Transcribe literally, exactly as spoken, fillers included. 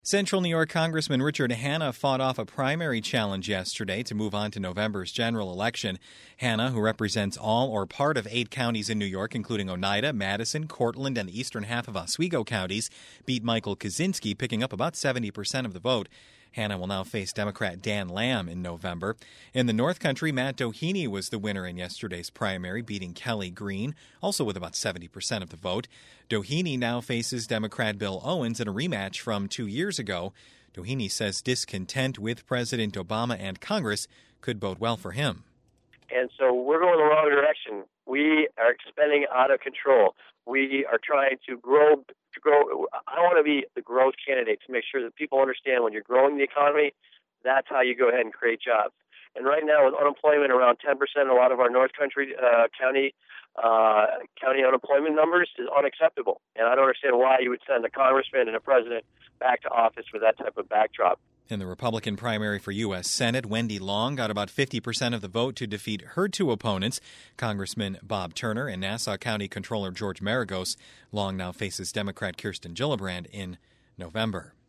Central New York Congressman Richard Hanna fought off a primary challenge yesterday to move on to November's general election. Hanna, who represents all or part of eight counties in New York, including Oneida, Madison, Cortland, and the eastern half of Oswego counties, beat Michael Kaczynski, picking up about seventy percent of the vote. Hanna will now face Democrat Dan Lamb in November. In the North Country, Matt Doheny was the winner in yesterday's primary, beating Kelly Green, also with about seventy percent of the vote. Doheny now faces Democrat Bill Owens in a rematch from two years ago. Doheny says discontent with President Obama and Congress could bode well for him. And so we're going the wrong direction. We are spending out of control. We are trying to grow. To grow. I want to be the growth candidate to make sure that people understand when you're growing the economy, that's how you go ahead and create jobs. And right now, with unemployment around ten percent, a lot of our North Country uh, county uh, county unemployment numbers is unacceptable. And I don't understand why you would send a congressman and a president back to office with that type of backdrop. In the Republican primary for U S Senate, Wendy Long got about fifty percent of the vote to defeat her two opponents, Congressman Bob Turner and Nassau County Controller George Maragos. Long now faces Democrat Kirsten Gillibrand in November.